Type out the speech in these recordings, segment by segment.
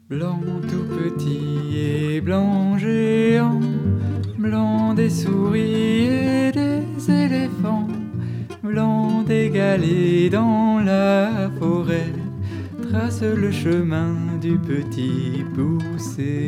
Blanc tout petit et blanc géant, blanc des souris et des éléphants, blanc des galets dans la forêt, trace le chemin du petit poussé.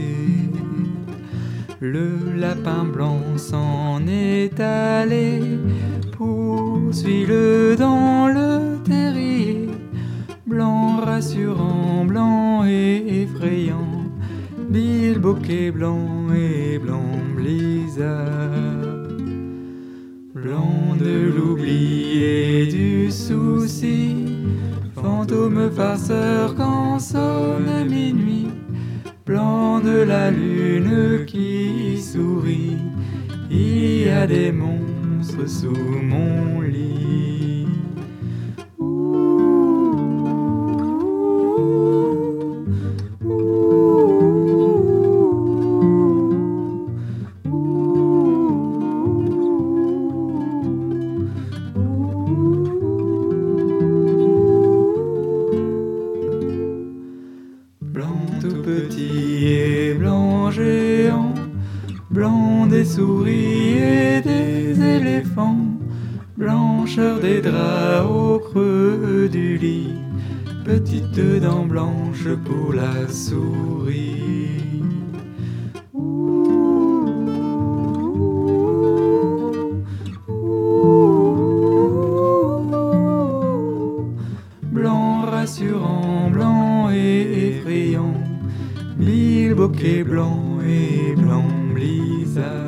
Le lapin blanc s'en est allé, poursuis-le dans le terrier, blanc rassurant, blanc et effrayant, bilboquet blanc et blanc blizzard. Blanc de l'oubli et du souci, fantôme farceur quand sonne minuit, blanc de la lune qui sourit, il y a des monstres sous mon lit. Blanc tout petit et blanc géant, blanc des souris et des éléphants, blancheur des draps au creux du lit, petite dent blanche pour la souris. Blanc rassurant, blanc et effrayant, bilboquet blanc et blanc blizzard.